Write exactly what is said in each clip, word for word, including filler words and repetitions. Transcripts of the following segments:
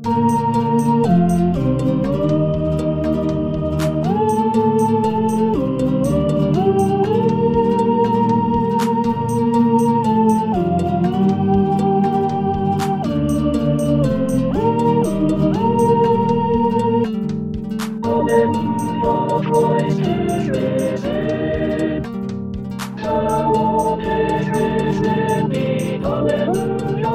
Christ is risen. The Lord is risen indeed. Hallelujah.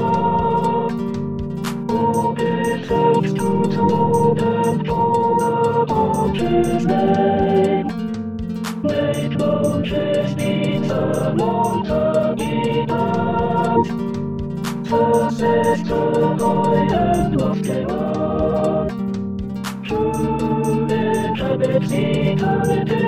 Oh, give thanks to the Lord and call upon His name. Make known His deeds among the heathens. Thus says the high and lofty one. True inhabits eternity.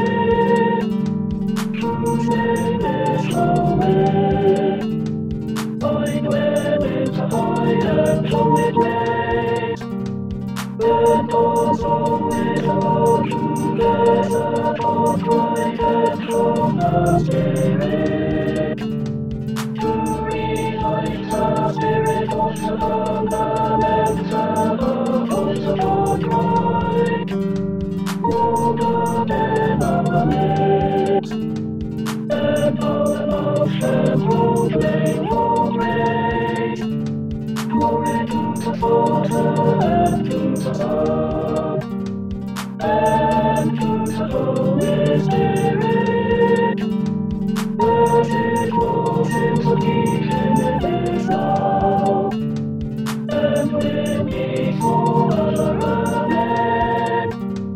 Whose name is holy. I dwell in the high and holy place, and also with all who gather from Christ and from the Spirit, to revive the Spirit of the fundaments of hosts upon Christ. O God in our midst, and our mouth shall proclaim your praise. Glory to the Father, and to the Son, and to the Holy Spirit, as it was in the beginning, it is now, and will be forever. Amen.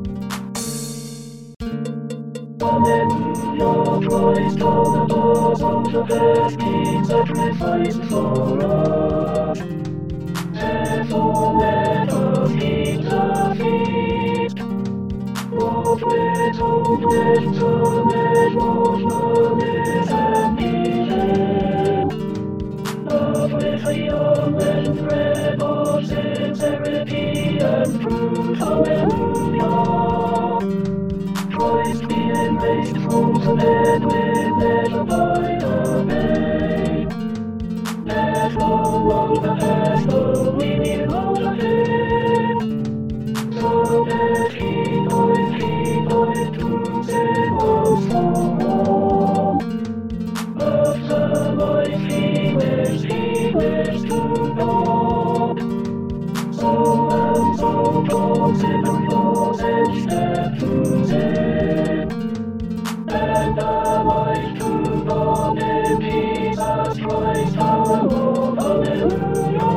Hallelujah, Christ, all the laws of the past King sacrificed for us. Therefore let us keep the feast, what with hope, with knowledge, what knowledge and healing, love with freedom and bread of sincerity and truth. Hallelujah. Christ being raised from the dead will never by the way. Let no longer has no meaning of him. So that he point, he point to sin once for all. Of the life he lives, he lives to God. So and so consider yours and step to sin, and a life to God in Jesus Christ our Lord. Hallelujah.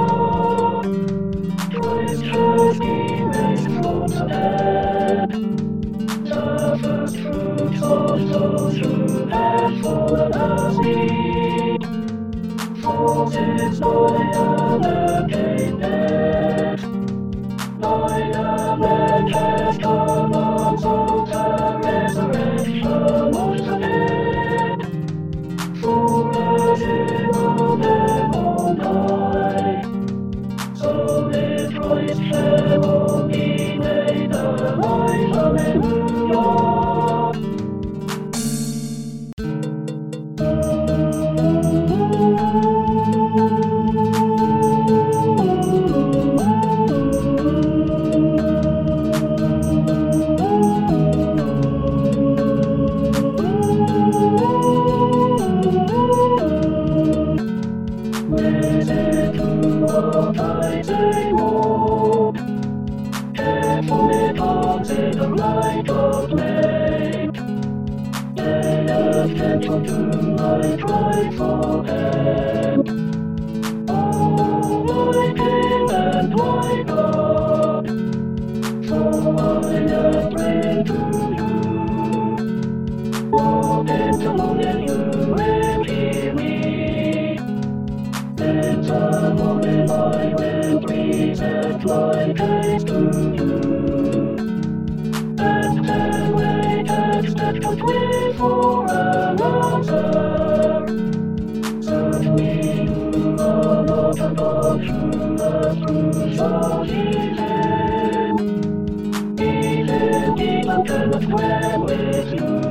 Christ has been raised from the dead, the first fruits of those who have fallen asleep. For since I am again dead, I am and has come also the resurrection of the dead. For as in all men all die, so in Christ shall all be made alive. Hallelujah. Listen to what I say, Lord. Carefully consider right of late. Pay attention to my cry for help. Oh, my King and my God, so I am praying to you. Walk into and you will hear me. In the morning I will present my case to you, and then wait expectantly for an answer. Certainly you are not a God who approves of evil. Evil people cannot dwell with you.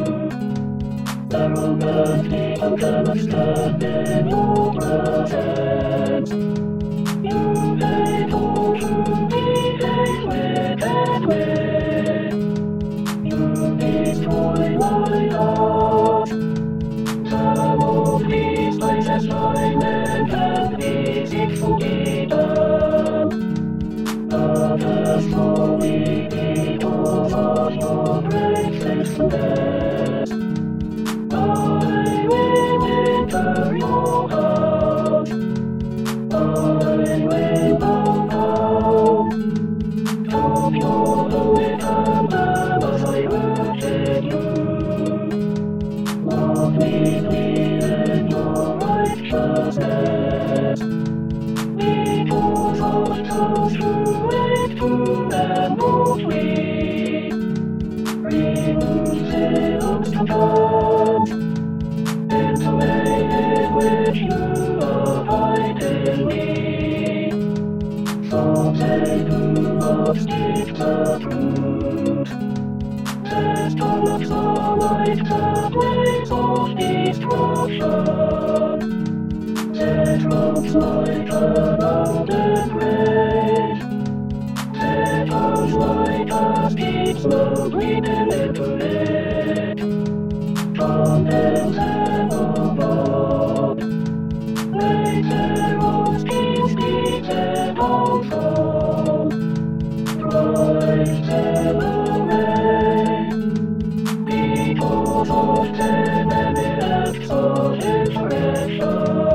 Arrogant people cannot stand in your presence. You hate all truth. us through it to and mostly remove the obstacles in the way in which you abide in me, so they do not speak the truth. Test all of the light pathways of destruction. That roads like an golden grace, that us light as deep snow gleaming into it, from heaven above. Later on streets beaten also, Christ in the rain, because of the many acts of insurrection.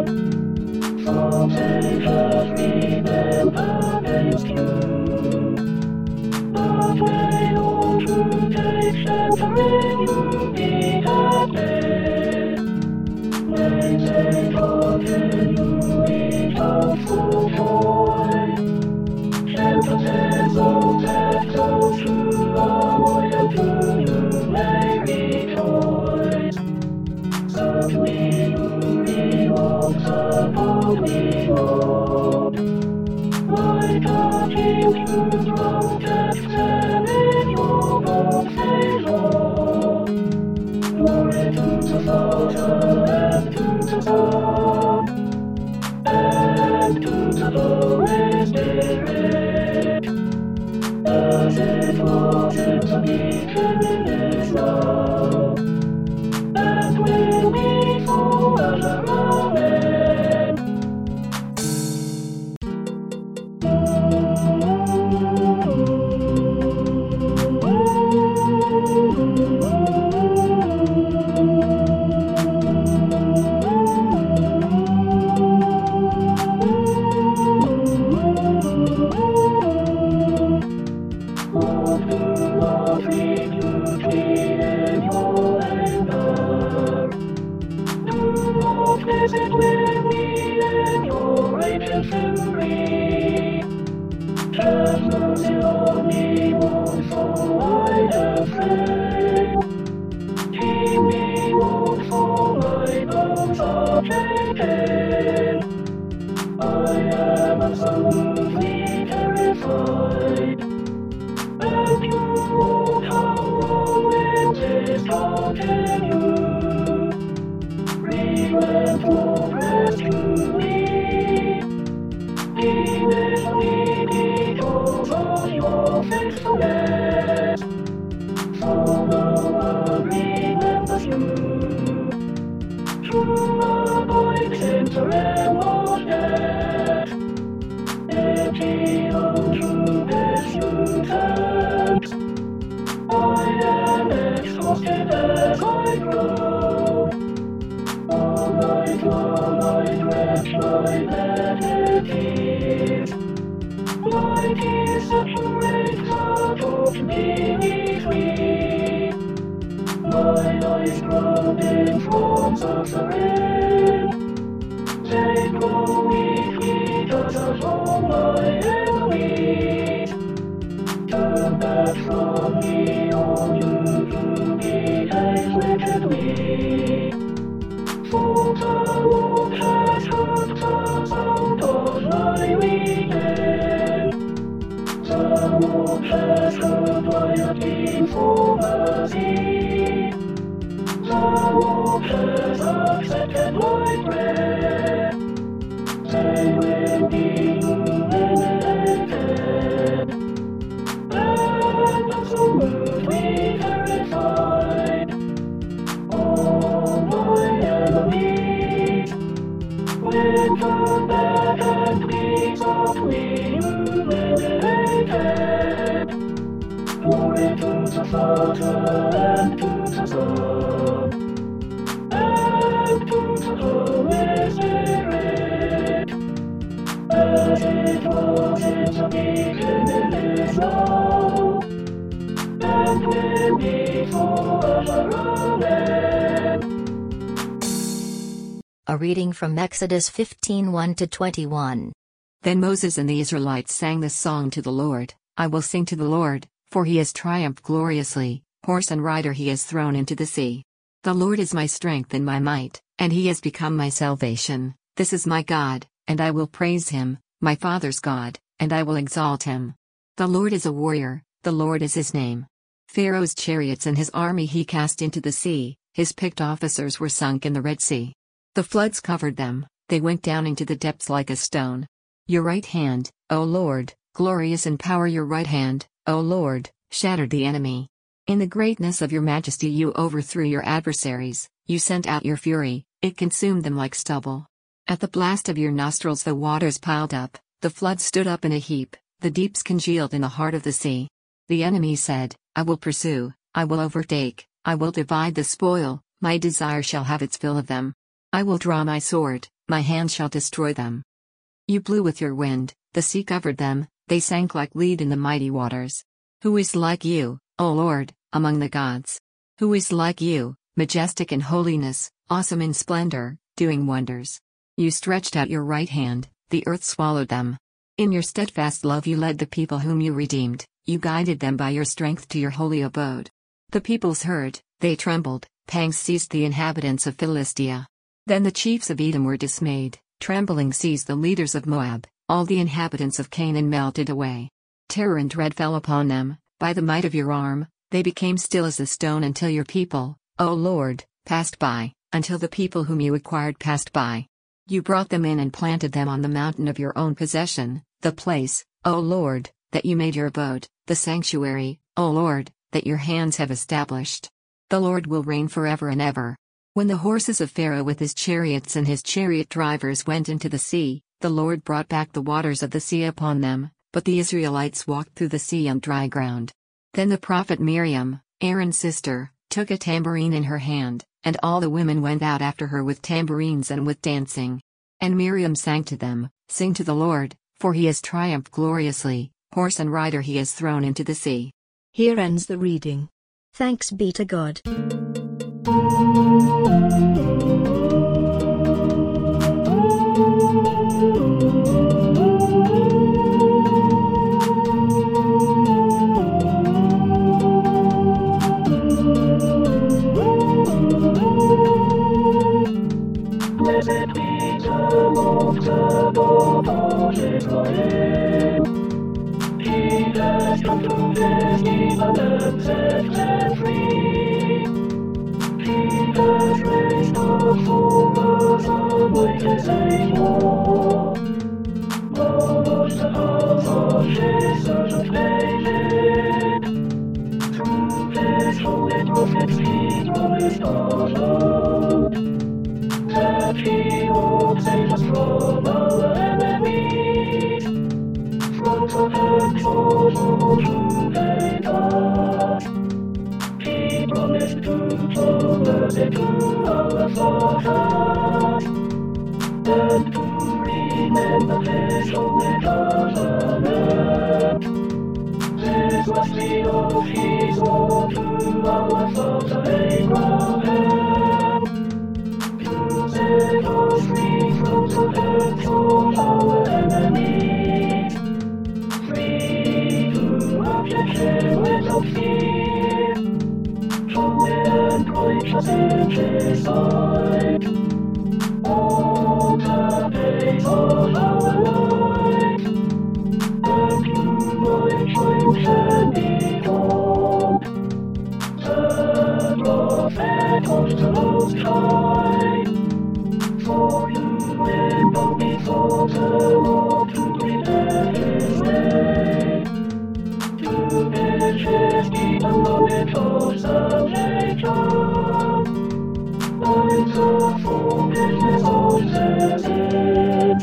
They have rebelled against you, but when all truth takes shelter in you, be happy. When they continue without full joy, shelter them so that those who are loyal to you may rejoice. Certainly you reward the holy Lord, like a king you protect them in your own favor. Glory to the Father, and to the Son, and to the Holy Spirit, as it was in the beginning, is now, and will be forever. Amen. Lord, do not refuse me in your anger. Do not visit with me in your raging fury. Have mercy on me once, for I am afraid. Keep me once, for my bones are shaken. I am absolutely terrified. And you won't how long will this continue? Relent, Lord, rescue me. Deliver me because of your faithfulness, for no one remembers you. True abides in the realm of death. Empty, untrue is you tempt. I am exhausted as I grow. All night long I drench my bed in tears. My tears saturate the torch beneath me. My eyes grounding from suffering. They grow weak because of all my enemies. Turn back from me, all you who behave wickedly. For the Lord has heard the sound of my weeping. The Lord has heard my appeal for mercy. The Lord has accepted my prayer. They will be illuminated and absolutely terrified. All my enemies will turn back and be softly illuminated. Glory to the Father, and to the Son, and to the Holy Spirit, as it was in the beginning, is now, and will be forever. Amen. A reading from Exodus fifteen one to twenty-one. Then Moses and the Israelites sang this song to the Lord: I will sing to the Lord, for he has triumphed gloriously, horse and rider he has thrown into the sea. The Lord is my strength and my might, and he has become my salvation. This is my God, and I will praise him, my father's God, and I will exalt him. The Lord is a warrior, the Lord is his name. Pharaoh's chariots and his army he cast into the sea, his picked officers were sunk in the Red Sea. The floods covered them, they went down into the depths like a stone. Your right hand, O Lord, glorious in power, your right hand, O Lord, shattered the enemy. In the greatness of your majesty you overthrew your adversaries, you sent out your fury, it consumed them like stubble. At the blast of your nostrils the waters piled up, the floods stood up in a heap, the deeps congealed in the heart of the sea. The enemy said, I will pursue, I will overtake, I will divide the spoil, my desire shall have its fill of them. I will draw my sword, my hand shall destroy them. You blew with your wind, the sea covered them, they sank like lead in the mighty waters. Who is like you, O Lord, among the gods? Who is like you, majestic in holiness, awesome in splendor, doing wonders? You stretched out your right hand, the earth swallowed them. In your steadfast love you led the people whom you redeemed, you guided them by your strength to your holy abode. The peoples heard, they trembled, pangs seized the inhabitants of Philistia. Then the chiefs of Edom were dismayed, trembling seized the leaders of Moab, all the inhabitants of Canaan melted away. Terror and dread fell upon them, by the might of your arm, they became still as a stone until your people, O Lord, passed by, until the people whom you acquired passed by. You brought them in and planted them on the mountain of your own possession, the place, O Lord, that you made your abode, the sanctuary, O Lord, that your hands have established. The Lord will reign forever and ever. When the horses of Pharaoh with his chariots and his chariot drivers went into the sea, the Lord brought back the waters of the sea upon them, but the Israelites walked through the sea on dry ground. Then the prophet Miriam, Aaron's sister, took a tambourine in her hand, and all the women went out after her with tambourines and with dancing. And Miriam sang to them, Sing to the Lord, for he has triumphed gloriously, horse and rider he has thrown into the sea. Here ends the reading. Thanks be to God. Blessed be the Lord, the God of Israel. He has come to rescue and set them free. He has raised up for us a mighty Savior. Of the house of his servant David. Through his holy prophets he promised our Lord, that he would save us from our enemies, from the hands of those who hate us. He promised to show mercy to our fathers, and to remember his holy covenant. This was the oath he swore to our father Abraham, to set us free from the hands of our enemies, free to worship him without fear, holy and righteous in his sight. All the days of our life, and you might triumph and be born. The prophet of the Most High, for you will go before the Lord to prepare his way, to make his kingdom knowledge of salvation. Lines of forgiveness of their sins,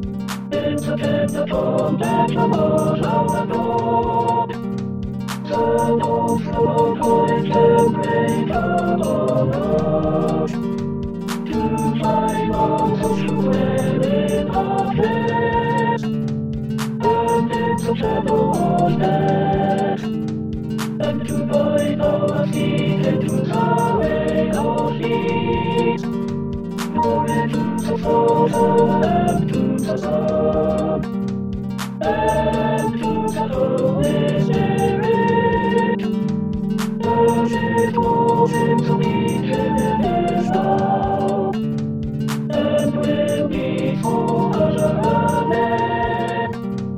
depend upon that the Lord our God, the Lord from on high can break among us, to find on those who dwell in darkness, and in the shadow of death, and to guide our feet into the way of peace. Glory to the Father, and to the Son, and to the Holy Spirit, as it was in the beginning, is now, and will be forever. Amen.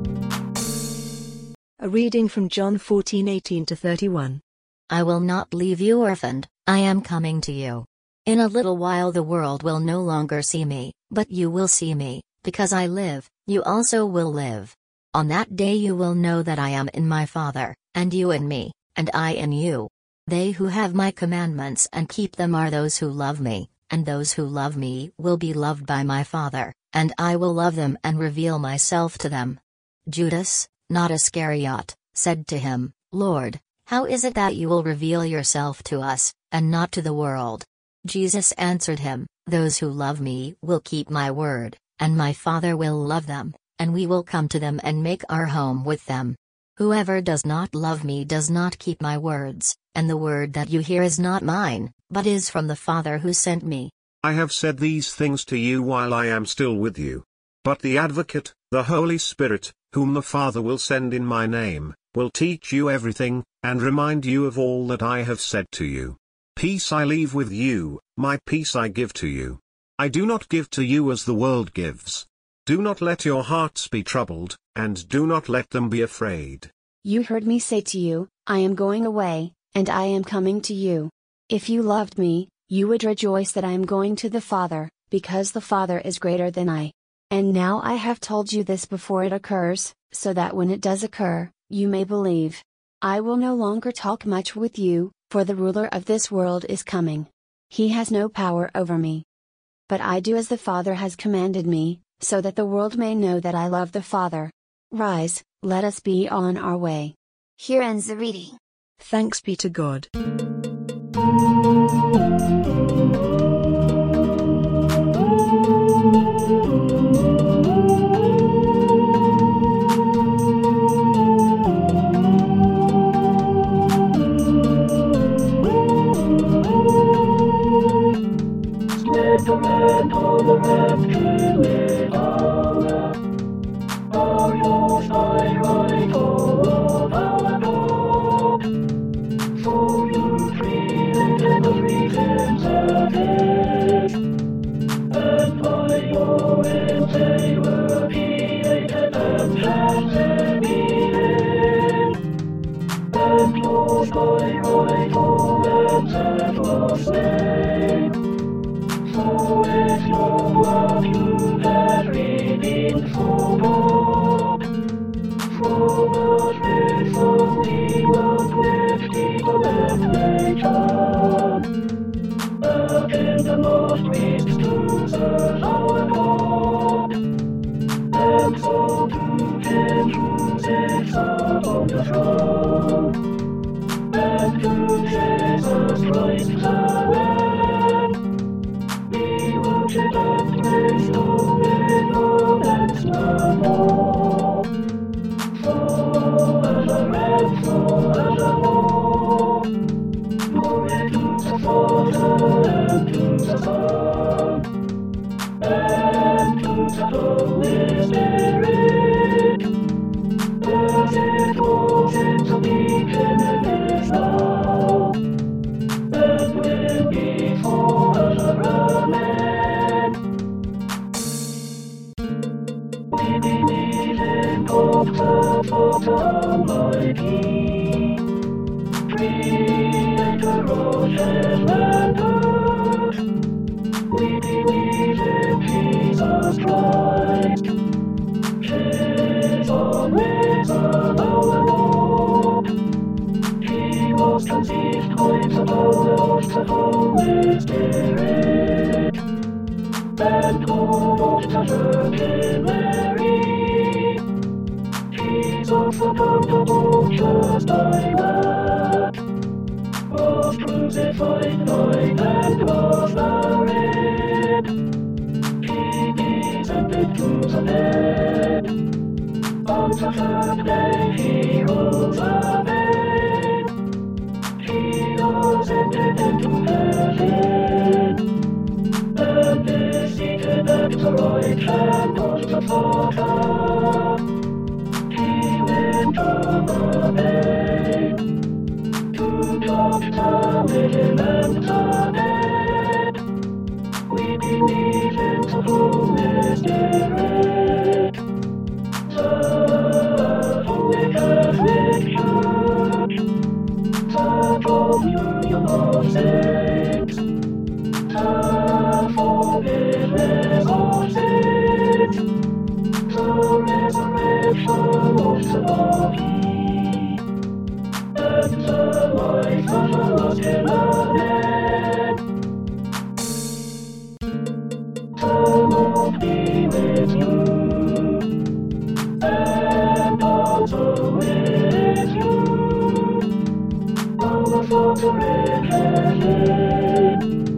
A reading from John fourteen eighteen to thirty-one. I will not leave you orphaned, I am coming to you. In a little while the world will no longer see me, but you will see me, because I live, you also will live. On that day you will know that I am in my Father, and you in me, and I in you. They who have my commandments and keep them are those who love me, and those who love me will be loved by my Father, and I will love them and reveal myself to them. Judas, not Iscariot, said to him, Lord, how is it that you will reveal yourself to us, and not to the world? Jesus answered him, Those who love me will keep my word, and my Father will love them, and we will come to them and make our home with them. Whoever does not love me does not keep my words, and the word that you hear is not mine, but is from the Father who sent me. I have said these things to you while I am still with you. But the Advocate, the Holy Spirit, whom the Father will send in my name, will teach you everything, and remind you of all that I have said to you. Peace I leave with you, my peace I give to you. I do not give to you as the world gives. Do not let your hearts be troubled, and do not let them be afraid. You heard me say to you, I am going away, and I am coming to you. If you loved me, you would rejoice that I am going to the Father, because the Father is greater than I. And now I have told you this before it occurs, so that when it does occur, you may believe. I will no longer talk much with you, for the ruler of this world is coming. He has no power over me. But I do as the Father has commanded me, so that the world may know that I love the Father. Rise, let us be on our way. Here ends the reading. Thanks be to God. name. To touch the living and the dead. We believe in the Holy Spirit, the Holy Catholic Church, the communion of saints, the forgiveness of sins, the resurrection of the body, and the life everlasting. Amen. The Lord be with you, and also with you. Our Father in heaven,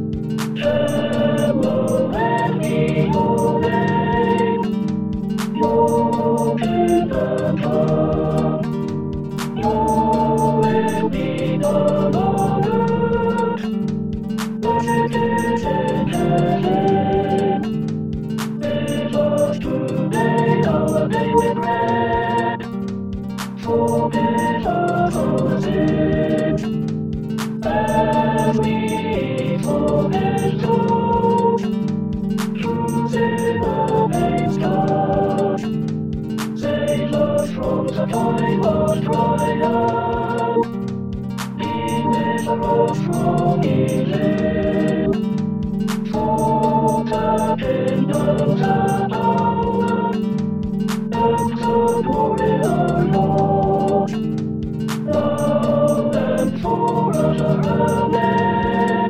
hallowed be your name. Your kingdom come, your will be done on earth as it is in heaven. Give us today our daily bread. Forgive us our sins, as we forgive those who sin against us. Save us from the time of trial. Deliver us from evil. For the kingdom, the power, and the glory are yours, now and forever. Amen.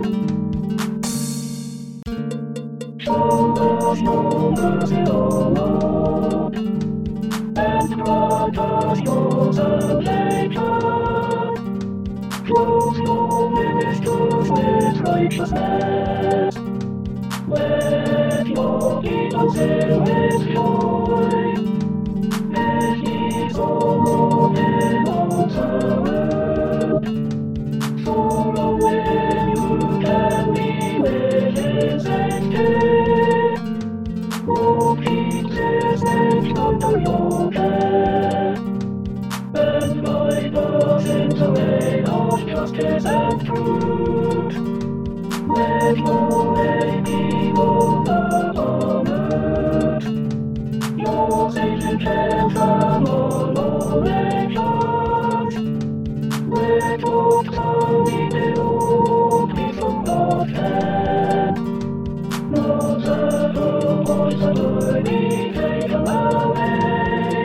Show us your mercy, O Lord, and grant us your salvation. Clothe your ministers with righteousness. Let your people sing with joy. Let these all in all the world. For only you can be within safety. Oh, keep this nation under your care, and guide us in the way of justice and truth. Let your way be over on earth. Your saving care from all our nations. Let your glory below be from God's hand. Not that the voice of worthy taken away.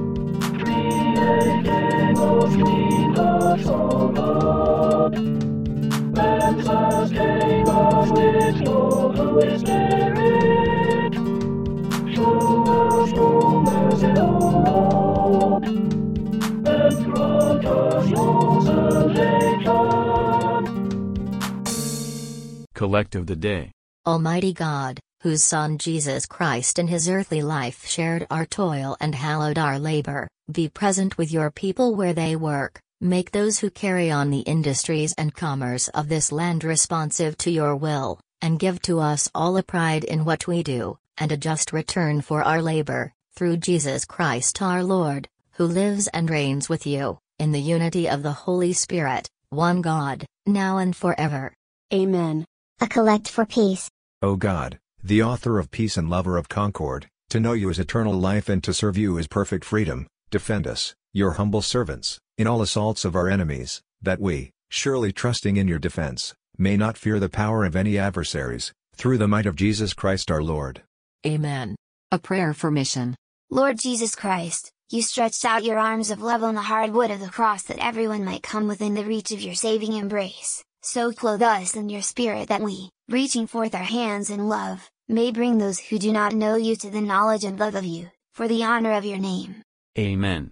Creating us clean hearts, O God, and sustain us with your Holy Spirit. Show us your mercy, O Lord, and grant us your salvation. Collect of the Day. Almighty God, whose Son Jesus Christ in his earthly life shared our toil and hallowed our labor, be present with your people where they work. Make those who carry on the industries and commerce of this land responsive to your will, and give to us all a pride in what we do, and a just return for our labor, through Jesus Christ our Lord, who lives and reigns with you, in the unity of the Holy Spirit, one God, now and forever. Amen. A collect for peace. O God, the author of peace and lover of concord, to know you is eternal life and to serve you is perfect freedom. Defend us, your humble servants, in all assaults of our enemies, that we, surely trusting in your defense, may not fear the power of any adversaries, through the might of Jesus Christ our Lord. Amen. A prayer for mission. Lord Jesus Christ, you stretched out your arms of love on the hard wood of the cross that everyone might come within the reach of your saving embrace. So clothe us in your Spirit that we, reaching forth our hands in love, may bring those who do not know you to the knowledge and love of you, for the honor of your name. Amen.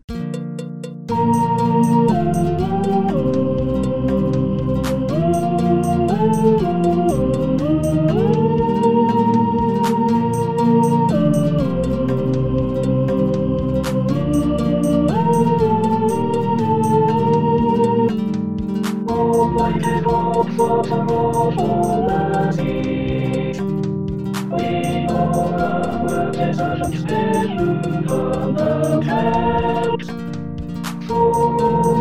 Almighty God, Father of all mercies, we all our work deserve and spare you from the camps. For all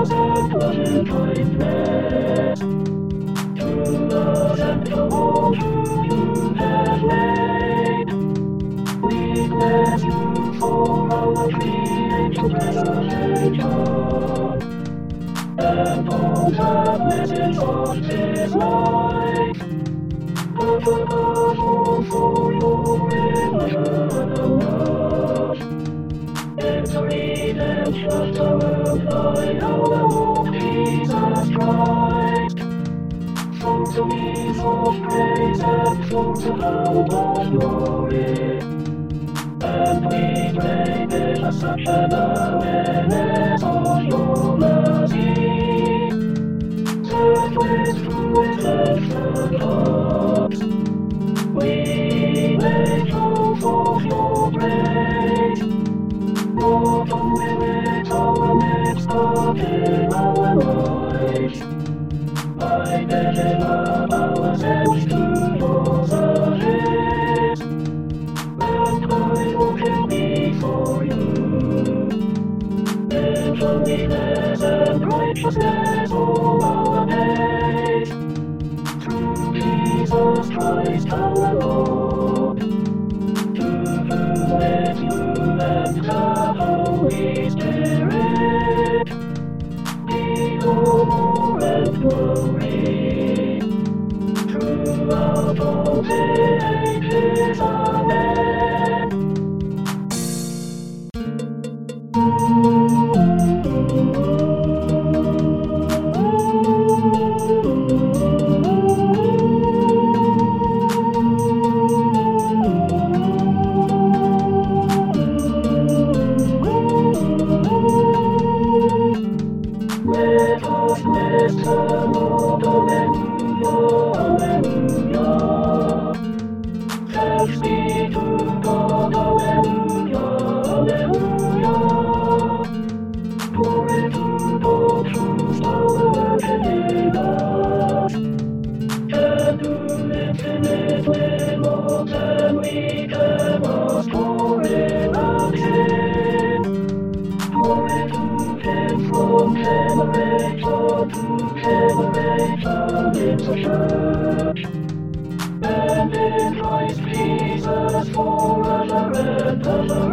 Jesus and loving kindness, to us and to all whom you have made. We bless you for our creator, precious John, and all the blessings of his life. But above all, for your immaculate love, and the redemption of by our Lord Jesus Christ. From the means of praise and from the power of glory, and we pray with such an awareness of your mercy, that with true affection hearts, we may show forth your praise, not only with our lips but in our lives, by giving up ourselves to your service, and by walking before you, in holiness and righteousness all our days, through Jesus Christ our Lord, to whom with you and the Holy Spirit be honor and glory throughout all the ages. Amen. Let us bless the Lord, alleluia, alleluia. Thanks be to God, alleluia, alleluia. Glory to God, whose power working in us, can do infinitely more than we can ask or imagine. Glory to Him from generation to generation in the church, and in Christ Jesus forever and ever.